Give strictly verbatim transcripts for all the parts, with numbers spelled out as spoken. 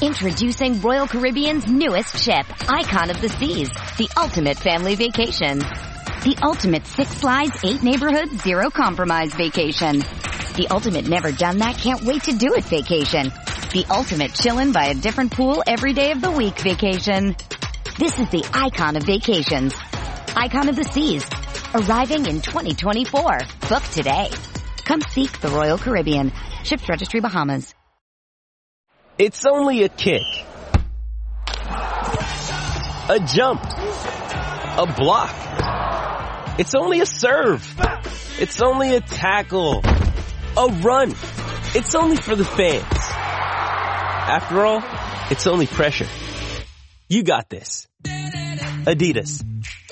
Introducing Royal Caribbean's newest ship, Icon of the Seas, the ultimate family vacation. The ultimate six slides, eight neighborhoods, zero compromise vacation. The ultimate never done that, can't wait to do it vacation. The ultimate chillin' by a different pool every day of the week vacation. This is the Icon of vacations. Icon of the Seas, arriving in twenty twenty-four. Book today. Come seek the Royal Caribbean. Ships Registry, Bahamas. It's only a kick, a jump, a block. It's only a serve. It's only a tackle, a run. It's only for the fans. After all, it's only pressure. You got this. Adidas.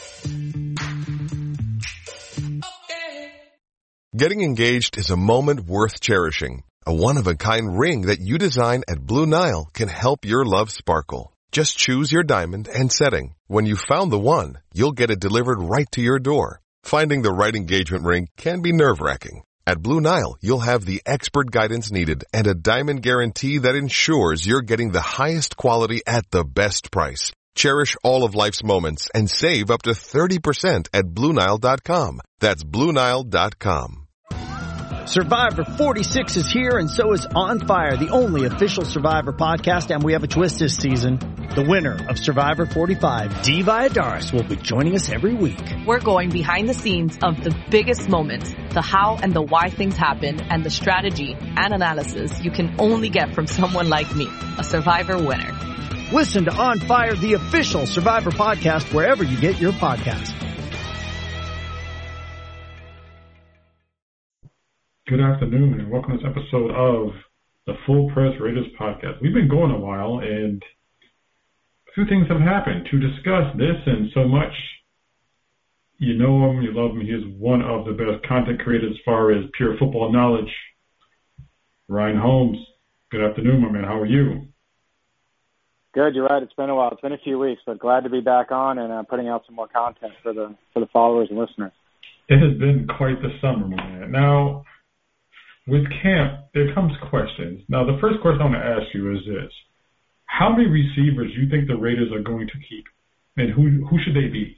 Getting engaged is a moment worth cherishing. A one-of-a-kind ring that you design at Blue Nile can help your love sparkle. Just choose your diamond and setting. When you've found the one, you'll get it delivered right to your door. Finding the right engagement ring can be nerve-wracking. At Blue Nile, you'll have the expert guidance needed and a diamond guarantee that ensures you're getting the highest quality at the best price. Cherish all of life's moments and save up to thirty percent at Blue Nile dot com. That's Blue Nile dot com. Survivor forty-six is here, and so is On Fire, the only official Survivor podcast, and we have a twist this season. The winner of Survivor forty-five, Dee Valladares, will be joining us every week. We're going behind the scenes of the biggest moments, the how and the why things happen, and the strategy and analysis you can only get from someone like me, a Survivor winner. Listen to On Fire, the official Survivor podcast, wherever you get your podcast. Good afternoon, and welcome to this episode of the Full Press Raiders podcast. We've been going a while, and a few things have happened to discuss this and so much. You know him, you love him. He is one of the best content creators as far as pure football knowledge. Ryan Holmes, good afternoon, my man. How are you? Good, you're right. It's been a while. It's been a few weeks, but glad to be back on and uh, putting out some more content for the for the followers and listeners. It has been quite the summer, my man. Now, with camp, there comes questions. Now, the first question I want to ask you is this. How many receivers do you think the Raiders are going to keep, and who who should they be?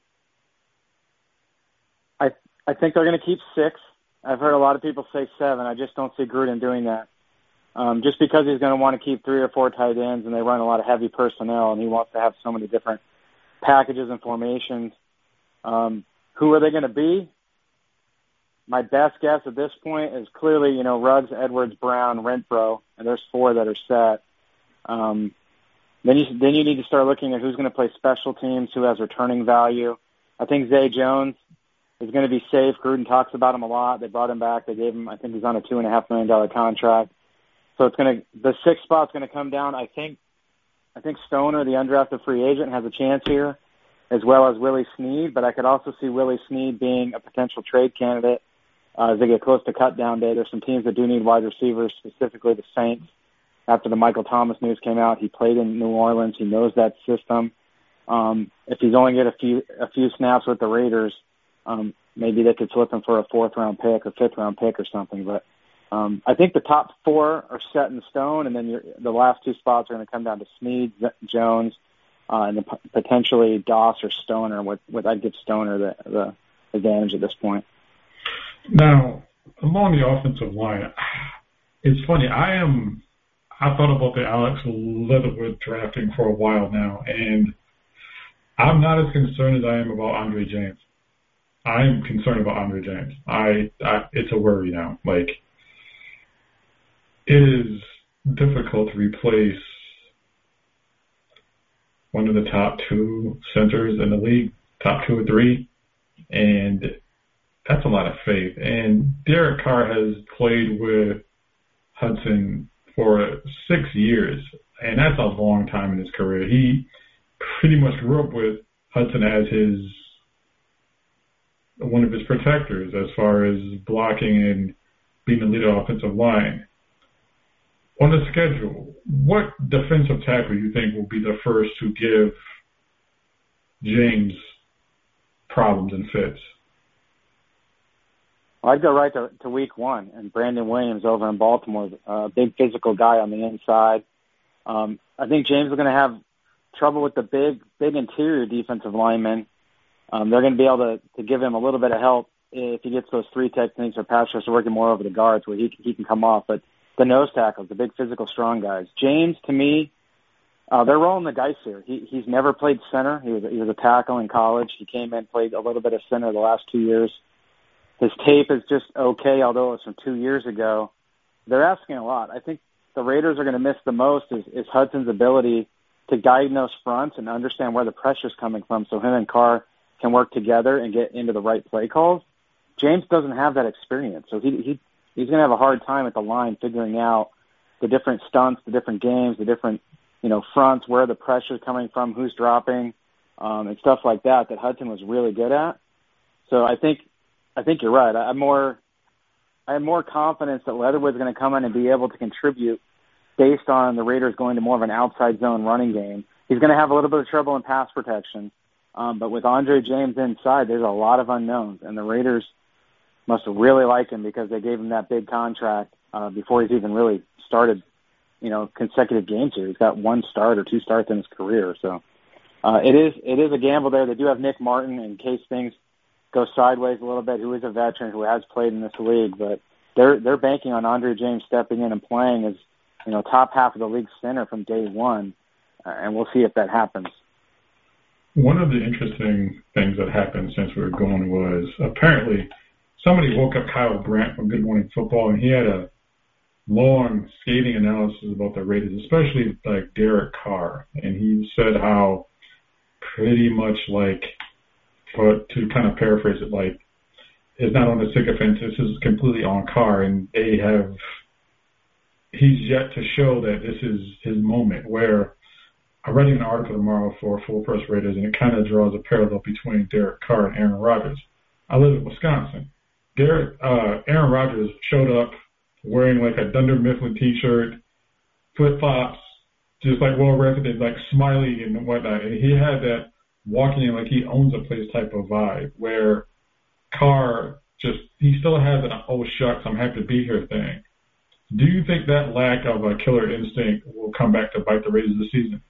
I I think they're going to keep six. I've heard a lot of people say seven. I just don't see Gruden doing that. Um, just because he's going to want to keep three or four tight ends, and they run a lot of heavy personnel, and he wants to have so many different packages and formations. Um, who are they going to be? My best guess at this point is clearly, you know, Ruggs, Edwards, Brown, Renfro, and there's four that are set. Um, then you then you need to start looking at who's going to play special teams, who has returning value. I think Zay Jones is going to be safe. Gruden talks about him a lot. They brought him back. They gave him, I think he's on a two and a half million dollar contract. So it's going to the sixth spot's going to come down. I think I think Stoner, the undrafted free agent, has a chance here, as well as Willie Snead. But I could also see Willie Snead being a potential trade candidate uh, as they get close to cut down day. There's some teams that do need wide receivers, specifically the Saints. After the Michael Thomas news came out, he played in New Orleans. He knows that system. Um, if he's only get a few a few snaps with the Raiders, um, maybe they could flip him for a fourth round pick or fifth round pick or something. But um, I think the top four are set in stone, and then you're, the last two spots are going to come down to Snead, Jones, uh, and then p- potentially Doss or Stoner. With, with I'd give Stoner the, the advantage at this point. Now, along the offensive line, it's funny. I am. I thought about the Alex Leatherwood drafting for a while now, and I'm not as concerned as I am about Andre James. I am concerned about Andre James. I, I it's a worry now. Like, it is difficult to replace one of the top two centers in the league, top two or three, and that's a lot of faith. And Derek Carr has played with Hudson for six years, and that's a long time in his career. He pretty much grew up with Hudson as his one of his protectors as far as blocking and being the leader of offensive line. On the schedule, what defensive tackle do you think will be the first to give James problems and fits? Well, I'd go right to, to week one, and Brandon Williams over in Baltimore, a big physical guy on the inside. Um, I think James is going to have trouble with the big, big interior defensive linemen. Um, they're going to be able to, to give him a little bit of help if he gets those three techniques or pass rush working more over the guards where he, he can come off. But the nose tackles, the big physical strong guys. James, to me, uh, they're rolling the dice here. He, he's never played center. He was, he was a tackle in college. He came in, played a little bit of center the last two years. His tape is just okay, although it was from two years ago. They're asking a lot. I think the Raiders are going to miss the most is, is Hudson's ability to guide in those fronts and understand where the pressure's coming from so him and Carr can work together and get into the right play calls. James doesn't have that experience, so he, he he's going to have a hard time at the line figuring out the different stunts, the different games, the different, you know, fronts, where the pressure's coming from, who's dropping, um, and stuff like that that Hudson was really good at. So I think I think you're right. I, I'm more I have more confidence that Leatherwood's going to come in and be able to contribute based on the Raiders going to more of an outside zone running game. He's going to have a little bit of trouble in pass protection, um, but with Andre James inside, there's a lot of unknowns, and the Raiders must really like him because they gave him that big contract uh, before he's even really started, you know, consecutive games here. He's got one start or two starts in his career, so uh, it is it is a gamble there. They do have Nick Martin in case things go sideways a little bit, who is a veteran who has played in this league, but they're they're banking on Andre James stepping in and playing as, you know, top half of the league center from day one, uh, and we'll see if that happens. One of the interesting things that happened since we were gone was apparently somebody woke up Kyle Brandt from Good Morning Football, and he had a long scathing analysis about the Raiders, especially like Derek Carr, and he said how pretty much like, for, to kind of paraphrase it, like, it's not on the sycophants, this is completely on Carr, and they have, he's yet to show that this is his moment, where I'm writing an article tomorrow for Full Press Raiders, and it kind of draws a parallel between Derek Carr and Aaron Rodgers. I live in Wisconsin. Derek, uh, Aaron Rodgers showed up wearing like a Dunder Mifflin t-shirt, flip-flops, just like well-rested, like smiling and whatnot, and he had that walking in like he owns a place type of vibe, where Carr just, he still has an oh shucks, I'm happy to be here thing. Do you think that lack of a killer instinct will come back to bite the Raiders this season?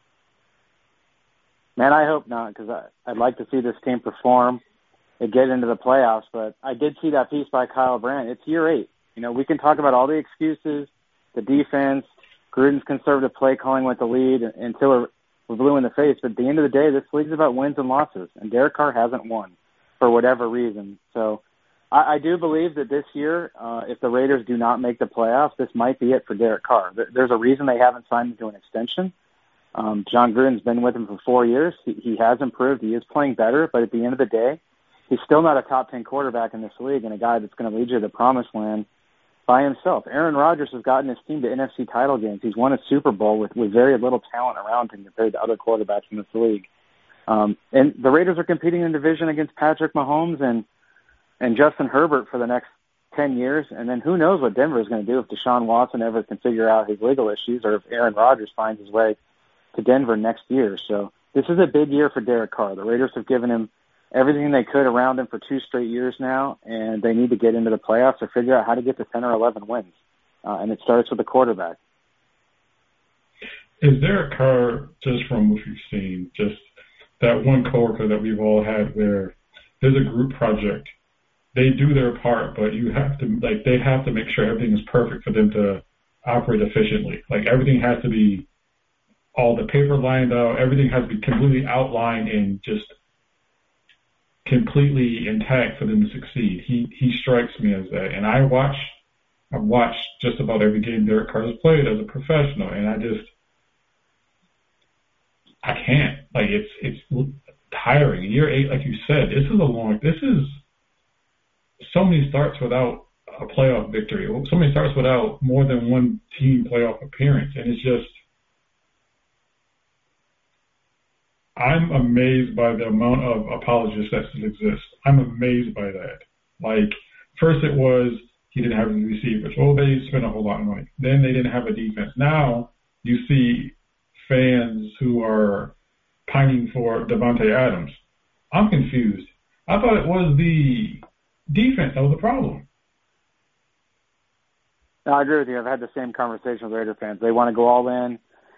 Man, I hope not, because I'd like to see this team perform and get into the playoffs, but I did see that piece by Kyle Brandt. It's year eight. You know, we can talk about all the excuses, the defense, Gruden's conservative play calling with the lead until we're, we're blue in the face, but at the end of the day, this league's about wins and losses, and Derek Carr hasn't won for whatever reason. So I, I do believe that this year, uh, if the Raiders do not make the playoffs, this might be it for Derek Carr. There's a reason they haven't signed him to an extension. Um, John Gruden's been with him for four years. He, he has improved. He is playing better, but at the end of the day, he's still not a top ten quarterback in this league and a guy that's going to lead you to the promised land by himself. Aaron Rodgers has gotten his team to N F C title games. He's won a Super Bowl with, with very little talent around him compared to other quarterbacks in this league. Um, and the Raiders are competing in division against Patrick Mahomes and, and Justin Herbert for the next ten years. And then who knows what Denver is going to do if Deshaun Watson ever can figure out his legal issues, or if Aaron Rodgers finds his way to Denver next year. So this is a big year for Derek Carr. The Raiders have given him everything they could around him for two straight years now, and they need to get into the playoffs or figure out how to get to ten or eleven wins. Uh, and it starts with the quarterback. Is Derek Carr, just from what you've seen, just that one coworker that we've all had where there's a group project, they do their part, but you have to, like, they have to make sure everything is perfect for them to operate efficiently. Like, everything has to be, all the paper lined out, everything has to be completely outlined and just completely intact for them to succeed. He he strikes me as that. And I watch, I've watched just about every game Derek Carr has played as a professional, and I just, I can't. Like, it's it's tiring. Year eight, like you said, this is a long, this is so many starts without a playoff victory. So many starts without more than one team playoff appearance. And it's just, I'm amazed by the amount of apologists that still exist. I'm amazed by that. Like, first it was he didn't have any receivers. Well, they spent a whole lot of money. Then they didn't have a defense. Now you see fans who are pining for Devontae Adams. I'm confused. I thought it was the defense that was the problem. No, I agree with you. I've had the same conversation with Raider fans. They want to go all in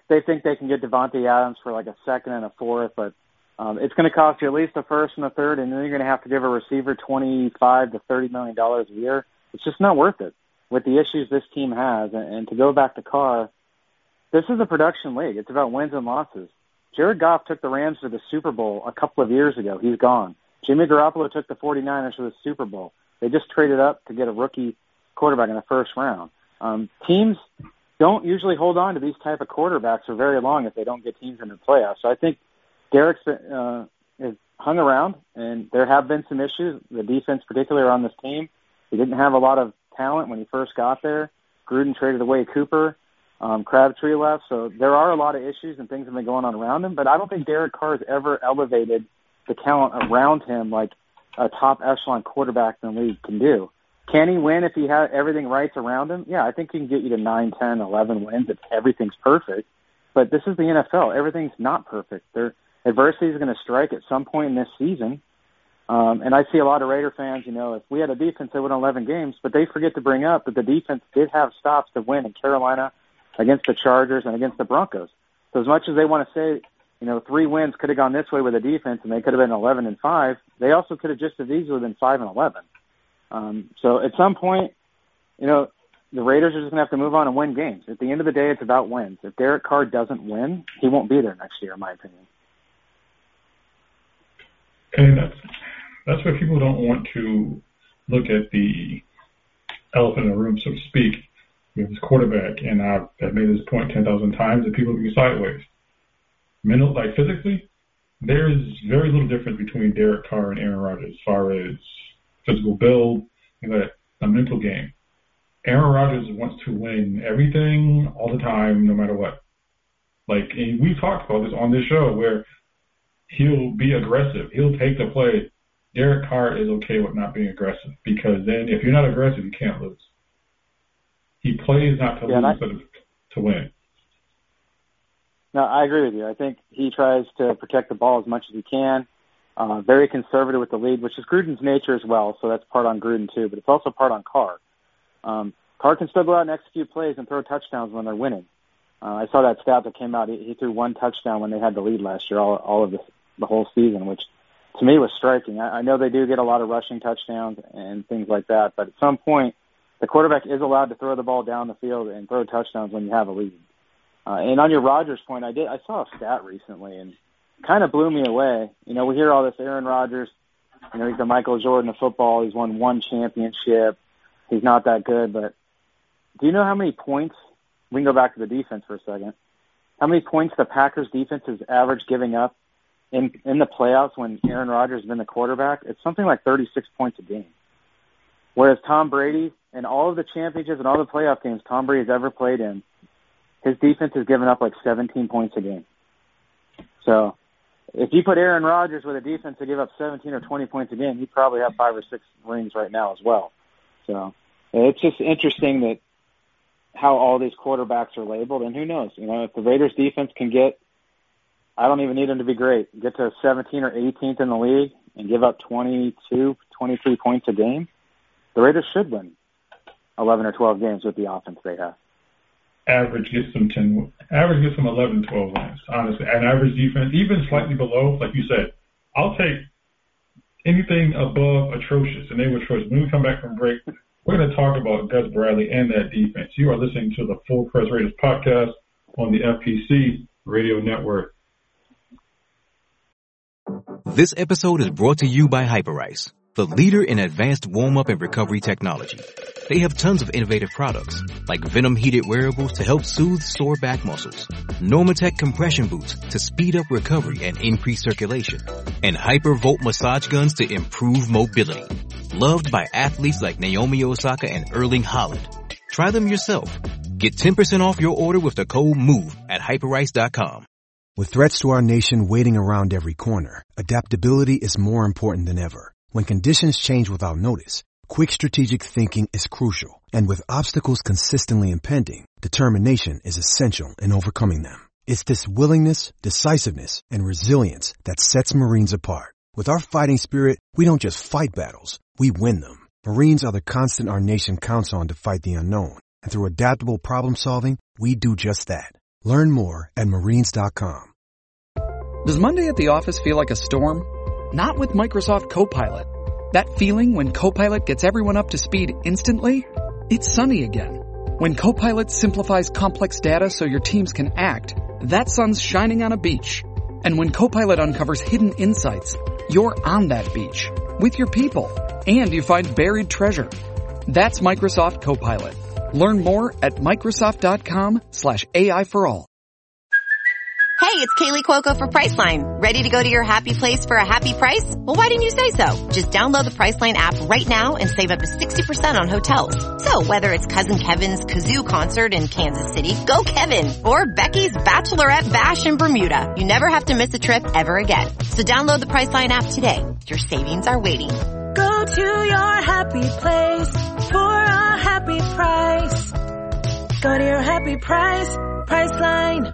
they think they can get Devontae Adams for like a second and a fourth, but um, it's going to cost you at least a first and a third, and then you're going to have to give a receiver twenty-five to thirty million dollars a year. It's just not worth it with the issues this team has. And, and to go back to Carr, this is a production league. It's about wins and losses. Jared Goff took the Rams to the Super Bowl a couple of years ago. He's gone. Jimmy Garoppolo took the 49ers to the Super Bowl. They just traded up to get a rookie quarterback in the first round. Um, teams don't usually hold on to these type of quarterbacks for very long if they don't get teams into the playoffs. So I think Derek's uh, is hung around, and there have been some issues. The defense, particularly on this team, he didn't have a lot of talent when he first got there. Gruden traded away Cooper. Um, Crabtree left. So there are a lot of issues and things have been going on around him, but I don't think Derek Carr has ever elevated the talent around him like a top echelon quarterback in the league can do. Can he win if he has everything right around him? Yeah, I think he can get you to nine, ten, eleven wins if everything's perfect. But this is the N F L. Everything's not perfect. There, adversity is going to strike at some point in this season. Um, and I see a lot of Raider fans, you know, if we had a defense that won eleven games, but they forget to bring up that the defense did have stops to win in Carolina, against the Chargers, and against the Broncos. So as much as they want to say, you know, three wins could have gone this way with the defense and they could have been eleven and five, they also could have just as easily been five and eleven. Um, so at some point, you know, the Raiders are just going to have to move on and win games. At the end of the day, it's about wins. If Derek Carr doesn't win, he won't be there next year, in my opinion. And that's, that's where people don't want to look at the elephant in the room, so to speak. We have this quarterback, and I've, I've made this point ten thousand times, and people look at me sideways. Mental, like physically, there is very little difference between Derek Carr and Aaron Rodgers as far as physical build and that a mental game. Aaron Rodgers wants to win everything all the time, no matter what. Like, and we talked about this on this show where he'll be aggressive. He'll take the play. Derek Carr is okay with not being aggressive because then if you're not aggressive, you can't lose. He plays not to yeah, lose, I, but to win. No, I agree with you. I think he tries to protect the ball as much as he can. Uh, very conservative with the lead, which is Gruden's nature as well, so that's part on Gruden too, but it's also part on Carr. Um, Carr can still go out and execute plays and throw touchdowns when they're winning. Uh, I saw that stat that came out. He, he threw one touchdown when they had the lead last year, all, all of this, the whole season, which to me was striking. I, I know they do get a lot of rushing touchdowns and things like that, but at some point, the quarterback is allowed to throw the ball down the field and throw touchdowns when you have a lead. Uh, and on your Rodgers point, I did I saw a stat recently and kind of blew me away. You know, we hear all this Aaron Rodgers, you know, he's the Michael Jordan of football. He's won one championship. He's not that good. But do you know how many points, we can go back to the defense for a second, how many points the Packers defense has averaged giving up in, in the playoffs when Aaron Rodgers has been the quarterback? It's something like thirty-six points a game. Whereas Tom Brady, and all of the championships and all the playoff games Tom Brady has ever played in, his defense has given up like seventeen points a game. So if you put Aaron Rodgers with a defense to give up seventeen or twenty points a game, he'd probably have five or six rings right now as well. So it's just interesting that how all these quarterbacks are labeled, and who knows? You know, if the Raiders defense can get, I don't even need them to be great, get to seventeen or eighteenth in the league and give up twenty-two, twenty-three points a game, the Raiders should win eleven or twelve games with the offense they have. Average gets them ten. Average gets them eleven, twelve wins. Honestly, an average defense, even slightly below, like you said, I'll take anything above atrocious, and they were atrocious. When we come back from break, we're going to talk about Gus Bradley and that defense. You are listening to the Full Press Raiders podcast on the F P C Radio Network. This episode is brought to you by Hyperice, the leader in advanced warm-up and recovery technology. They have tons of innovative products, like Venom-heated wearables to help soothe sore back muscles, Normatec compression boots to speed up recovery and increase circulation, and Hypervolt massage guns to improve mobility. Loved by athletes like Naomi Osaka and Erling Haaland. Try them yourself. Get ten percent off your order with the code MOVE at hyperice dot com. With threats to our nation waiting around every corner, adaptability is more important than ever. When conditions change without notice, quick strategic thinking is crucial. And with obstacles consistently impending, determination is essential in overcoming them. It's this willingness, decisiveness, and resilience that sets Marines apart. With our fighting spirit, we don't just fight battles, we win them. Marines are the constant our nation counts on to fight the unknown. And through adaptable problem solving, we do just that. Learn more at marines dot com. Does Monday at the office feel like a storm? Not with Microsoft Copilot. That feeling when Copilot gets everyone up to speed instantly? It's sunny again. When Copilot simplifies complex data so your teams can act, that sun's shining on a beach. And when Copilot uncovers hidden insights, you're on that beach with your people, and you find buried treasure. That's Microsoft Copilot. Learn more at Microsoft dot com slash A I for all. Hey, it's Kaylee Cuoco for Priceline. Ready to go to your happy place for a happy price? Well, why didn't you say so? Just download the Priceline app right now and save up to sixty percent on hotels. So whether it's Cousin Kevin's Kazoo Concert in Kansas City, go Kevin, or Becky's Bachelorette Bash in Bermuda, you never have to miss a trip ever again. So download the Priceline app today. Your savings are waiting. Go to your happy place for a happy price. Go to your happy price, Priceline.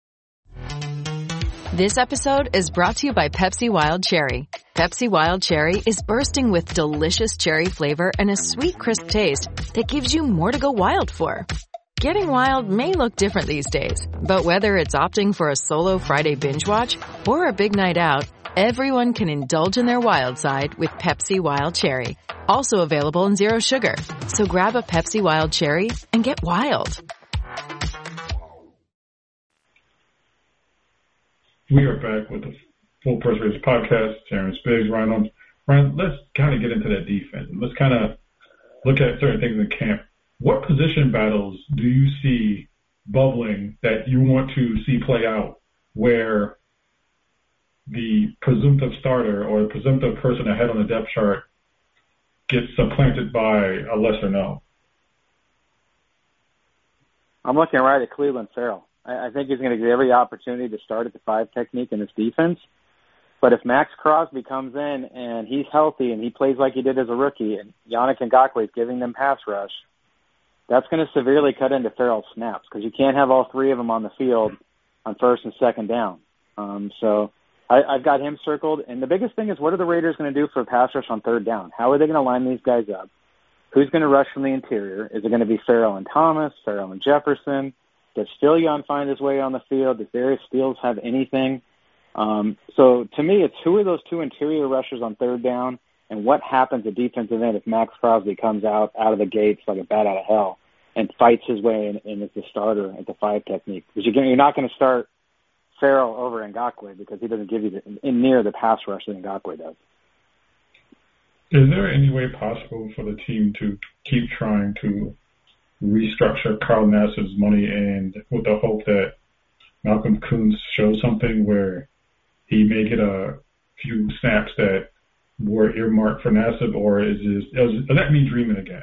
This episode is brought to you by Pepsi Wild Cherry. Pepsi Wild Cherry is bursting with delicious cherry flavor and a sweet, crisp taste that gives you more to go wild for. Getting wild may look different these days, but whether it's opting for a solo Friday binge watch or a big night out, everyone can indulge in their wild side with Pepsi Wild Cherry. Also available in Zero Sugar. So grab a Pepsi Wild Cherry and get wild. We are back with the Full Press Raiders podcast. Terrence Biggs, Ryan Holmes. Ryan, let's kind of get into that defense. Let's kind of look at certain things in camp. What position battles do you see bubbling that you want to see play out where the presumptive starter or the presumptive person ahead on the depth chart gets supplanted by a lesser known? I'm looking right at Cleveland Farrell. I think he's going to get every opportunity to start at the five technique in this defense. But if Max Crosby comes in and he's healthy and he plays like he did as a rookie and Yannick Ngakoue is giving them pass rush, that's going to severely cut into Farrell's snaps because you can't have all three of them on the field on first and second down. Um, so I, I've got him circled. And the biggest thing is, what are the Raiders going to do for a pass rush on third down? How are they going to line these guys up? Who's going to rush from the interior? Is it going to be Farrell and Thomas, Farrell and Jefferson? Does Stilion find his way on the field? Does Darius Steele have anything? Um, so to me, it's who are those two interior rushers on third down, and what happens at defensive end if Max Crosby comes out out of the gates like a bat out of hell and fights his way in, in as the starter at the five technique? Because you're not going to start Farrell over Ngakoue because he doesn't give you the, in near the pass rush that Ngakoue does. Is there any way possible for the team to keep trying to restructure Carl Nassib's money and with the hope that Malcolm Koonce shows something where he may get a few snaps that were earmarked for Nassib, or is, this, is that me dreaming again?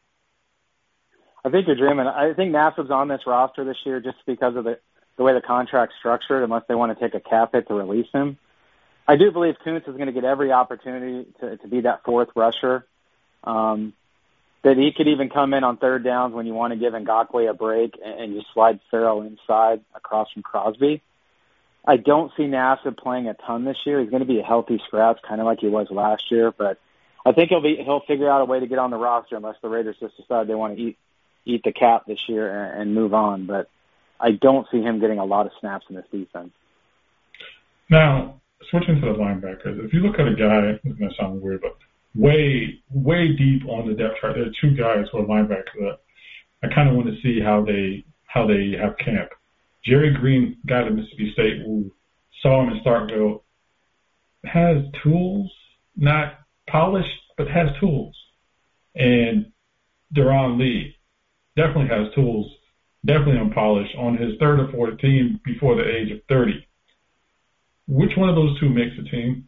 I think you're dreaming. I think Nassib's on this roster this year just because of the, the way the contract's structured, unless they want to take a cap hit to release him. I do believe Koonce is going to get every opportunity to, to be that fourth rusher. Um, that he could even come in on third downs when you want to give Ngakoue a break and, and you slide Farrell inside across from Crosby. I don't see Nassib playing a ton this year. He's going to be a healthy scratch, kind of like he was last year, but I think he'll be he'll figure out a way to get on the roster unless the Raiders just decide they want to eat eat the cap this year and, and move on. But I don't see him getting a lot of snaps in this defense. Now, switching to the linebackers, if you look at a guy, it's going to sound weird, but way, way deep on the depth chart, there are two guys who are linebackers that I kind of want to see how they how they have camp. Jerry Green, guy at Mississippi State, who saw him in Starkville, has tools, not polished, but has tools. And Deron Lee definitely has tools, definitely unpolished, on his third or fourth team before the age of thirty. Which one of those two makes the team?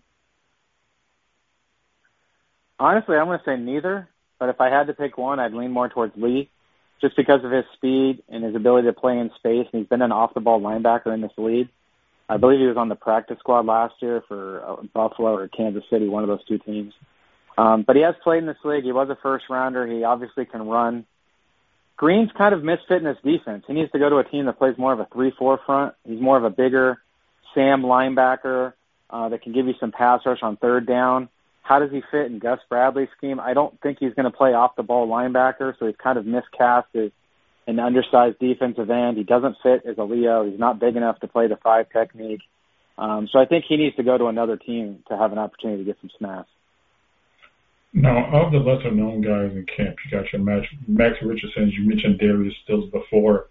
Honestly, I'm going to say neither, but if I had to pick one, I'd lean more towards Lee, just because of his speed and his ability to play in space, and he's been an off-the-ball linebacker in this league. I believe he was on the practice squad last year for uh, Buffalo or Kansas City, one of those two teams. Um, but he has played in this league. He was a first-rounder. He obviously can run. Green's kind of misfit in his defense. He needs to go to a team that plays more of a three four front. He's more of a bigger Sam linebacker uh, that can give you some pass rush on third down. How does he fit in Gus Bradley's scheme? I don't think he's going to play off-the-ball linebacker, so he's kind of miscast his, an undersized defensive end. He doesn't fit as a Leo. He's not big enough to play the five technique. Um, so I think he needs to go to another team to have an opportunity to get some snaps. Now, of the lesser-known guys in camp, you got your Max, Max Richardson. You mentioned Darius Stills before.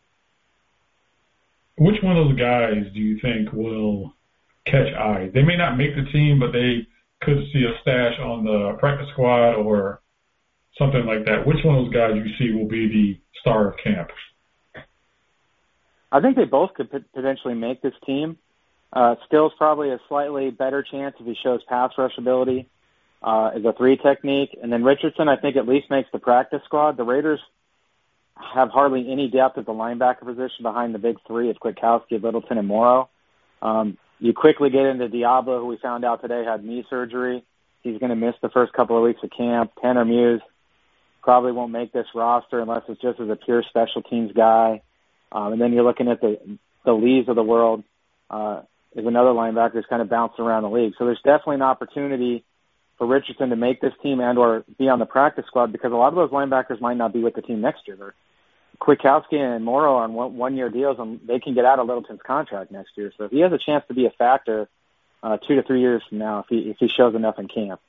Which one of those guys do you think will catch eyes? They may not make the team, but they could see a stash on the practice squad or something like that. Which one of those guys you see will be the star of camp? I think they both could potentially make this team. Uh, Stills probably a slightly better chance if he shows pass rush ability uh, as a three technique. And then Richardson, I think, at least makes the practice squad. The Raiders have hardly any depth at the linebacker position behind the big three of Kwiatkowski, Littleton, and Morrow. Um, you quickly get into Diablo, who we found out today had knee surgery. He's going to miss the first couple of weeks of camp. Tanner Muse probably won't make this roster unless it's just as a pure special teams guy. Um, and then you're looking at the the Lees of the world. Uh, is another linebacker who's kind of bounced around the league. So there's definitely an opportunity for Richardson to make this team and or be on the practice squad because a lot of those linebackers might not be with the team next year. They're, Kwiatkowski and Morrow are on one, one-year deals, and they can get out of Littleton's contract next year. So if he has a chance to be a factor uh, two to three years from now, if he, if he shows enough in camp.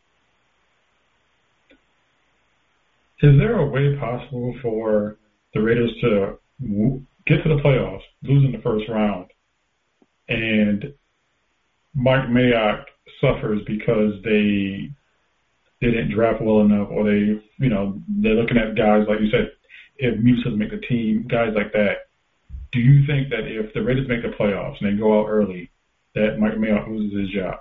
Is there a way possible for the Raiders to get to the playoffs, lose in the first round, and Mike Mayock suffers because they they didn't draft well enough, or they, you know, they're looking at guys, like you said, if Muse doesn't make the team, guys like that. Do you think that if the Raiders make the playoffs and they go out early, that Mike Mayock loses his job?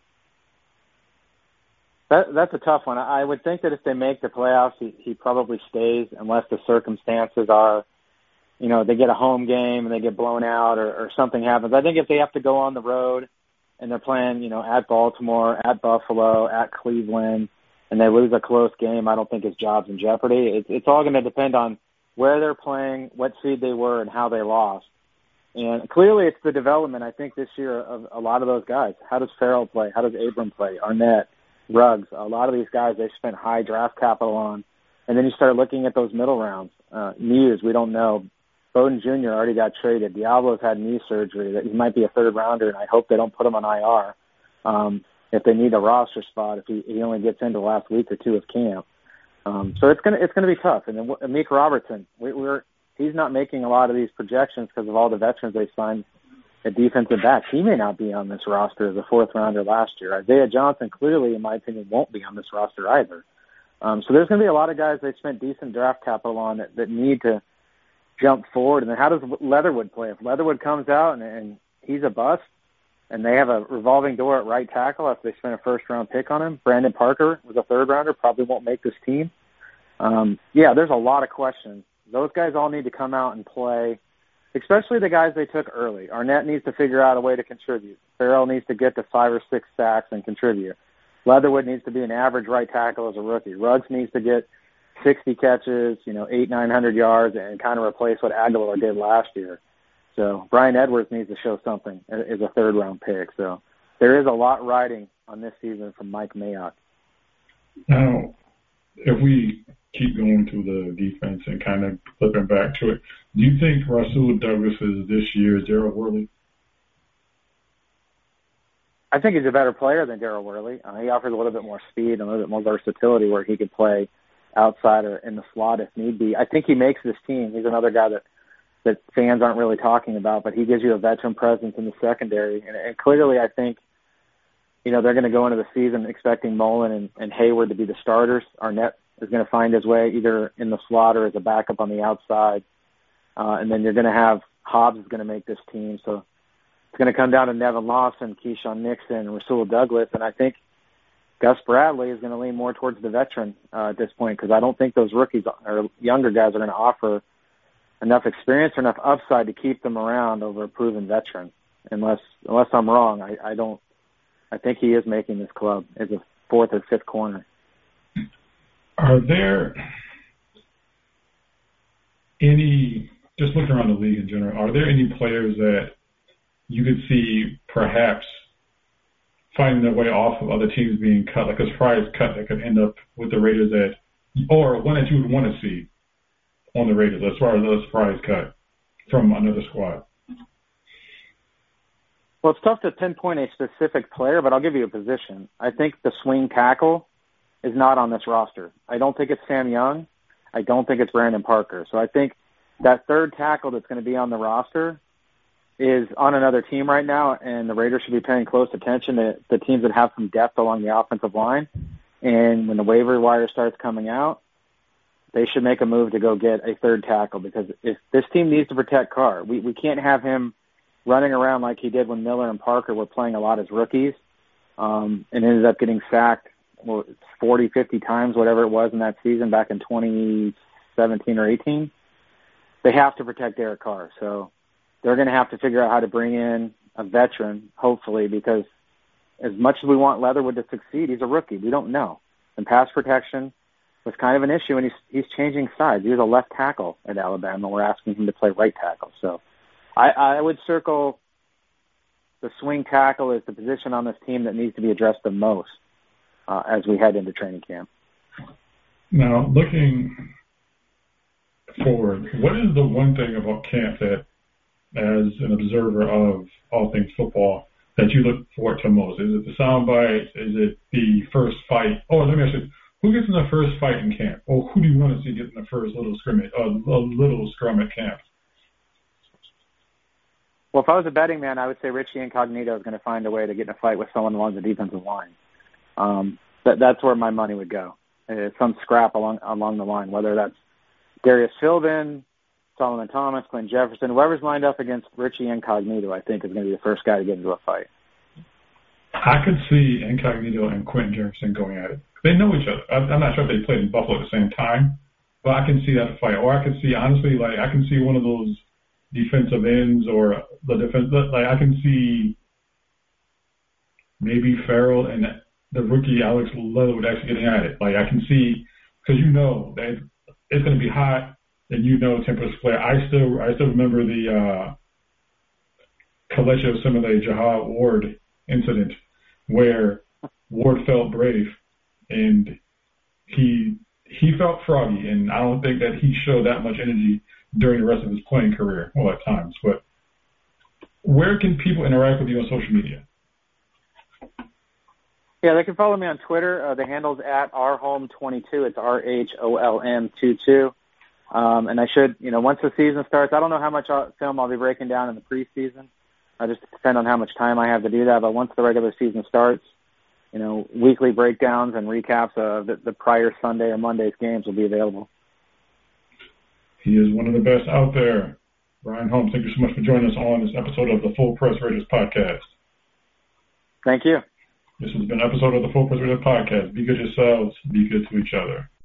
That, that's a tough one. I would think that if they make the playoffs, he, he probably stays unless the circumstances are, you know, they get a home game and they get blown out or, or something happens. I think if they have to go on the road and they're playing, you know, at Baltimore, at Buffalo, at Cleveland, and they lose a close game, I don't think his job's in jeopardy. It, it's all going to depend on where they're playing, what seed they were, and how they lost. And clearly it's the development, I think, this year of a lot of those guys. How does Farrell play? How does Abram play? Arnett, Ruggs, a lot of these guys they spent high draft capital on. And then you start looking at those middle rounds. Uh, Muse, we don't know. Bowden Junior already got traded. Diablo's had knee surgery. That he might be a third rounder, and I hope they don't put him on I R um, if they need a roster spot. If he, he only gets into the last week or two of camp, um, so it's gonna it's gonna be tough. And then Amik Robertson, we, we're he's not making a lot of these projections because of all the veterans they signed at defensive back. He may not be on this roster as a fourth rounder last year. Isaiah Johnson clearly, in my opinion, won't be on this roster either. Um, so there's going to be a lot of guys they spent decent draft capital on that, that need to jump forward. And then how does Leatherwood play? If Leatherwood comes out and, and he's a bust and they have a revolving door at right tackle after they spent a first-round pick on him, Brandon Parker was a third-rounder, probably won't make this team. Um, yeah, there's a lot of questions. Those guys all need to come out and play, especially the guys they took early. Arnett needs to figure out a way to contribute. Farrell needs to get to five or six sacks and contribute. Leatherwood needs to be an average right tackle as a rookie. Ruggs needs to get sixty catches, you know, eight, nine hundred yards, and kind of replace what Aguilar did last year. So Brian Edwards needs to show something as a third-round pick. So there is a lot riding on this season from Mike Mayock. Now, if we keep going through the defense and kind of flipping back to it, do you think Rasul Douglas is this year's Daryl Worley? I think he's a better player than Daryl Worley. Uh, he offers a little bit more speed and a little bit more versatility where he could play outside or in the slot if need be. I think he makes this team. He's another guy that, that fans aren't really talking about, but he gives you a veteran presence in the secondary. And, and clearly I think, you know, they're going to go into the season expecting Mullen and, and Hayward to be the starters. Arnett is going to find his way either in the slot or as a backup on the outside. Uh, and then you're going to have Hobbs is going to make this team. So it's going to come down to Nevin Lawson, Keyshawn Nixon, and Rasul Douglas. And I think Gus Bradley is going to lean more towards the veteran uh, at this point because I don't think those rookies or younger guys are going to offer enough experience or enough upside to keep them around over a proven veteran. Unless unless I'm wrong, I, I don't. I think he is making this club as a fourth or fifth corner. Are there any, just looking around the league in general, are there any players that you could see perhaps finding their way off of other teams being cut, like a surprise cut that could end up with the Raiders at, or one that you would want to see on the Raiders as far as a surprise cut from another squad? Well, it's tough to pinpoint a specific player, but I'll give you a position. I think the swing tackle is not on this roster. I don't think it's Sam Young. I don't think it's Brandon Parker. So I think that third tackle that's going to be on the roster is on another team right now, and the Raiders should be paying close attention to the teams that have some depth along the offensive line. And when the waiver wire starts coming out, they should make a move to go get a third tackle, because if this team needs to protect Carr, we, we can't have him running around like he did when Miller and Parker were playing a lot as rookies, um, and ended up getting sacked well, forty, fifty times, whatever it was in that season back in twenty seventeen or eighteen. They have to protect Derek Carr. So they're going to have to figure out how to bring in a veteran, hopefully, because as much as we want Leatherwood to succeed, he's a rookie. We don't know. And pass protection was kind of an issue, and he's he's changing sides. He was a left tackle at Alabama. We're asking him to play right tackle. So I, I would circle the swing tackle as the position on this team that needs to be addressed the most uh, as we head into training camp. Now, looking forward, what is the one thing about camp that, as an observer of all things football, that you look forward to most? Is it the sound bites? Is it the first fight? Oh, let me ask you, who gets in the first fight in camp? Or who do you want to see get in the first little scrimmage, uh, a little scrum at camp? Well, if I was a betting man, I would say Richie Incognito is going to find a way to get in a fight with someone along the defensive line. Um, that, that's where my money would go. Uh, some scrap along along the line, whether that's Darius Philbin, Solomon Thomas, Quentin Jefferson, whoever's lined up against Richie Incognito, I think is going to be the first guy to get into a fight. I could see Incognito and Quentin Jefferson going at it. They know each other. I'm not sure if they played in Buffalo at the same time, but I can see that fight. Or I can see, honestly, like I can see one of those defensive ends or the defense. Like I can see maybe Farrell and the rookie Alex Leatherwood actually getting at it. Like I can see, because you know that it's going to be hot, and you know Temper's player. I still I still remember the uh, Kelechi Osemele Jihad Ward incident where Ward felt brave and he he felt froggy, and I don't think that he showed that much energy during the rest of his playing career, well, at times. But where can people interact with you on social media? Yeah, they can follow me on Twitter. Uh, the handle's at R Holm twenty-two. It's R H O L M twenty-two. Um, and I should, you know, once the season starts, I don't know how much film I'll be breaking down in the preseason. I just depend on how much time I have to do that. But once the regular season starts, you know, weekly breakdowns and recaps of the, the prior Sunday or Monday's games will be available. He is one of the best out there. Brian Holmes, thank you so much for joining us on this episode of the Full Press Raiders Podcast. Thank you. This has been an episode of the Full Press Raiders Podcast. Be good yourselves. Be good to each other.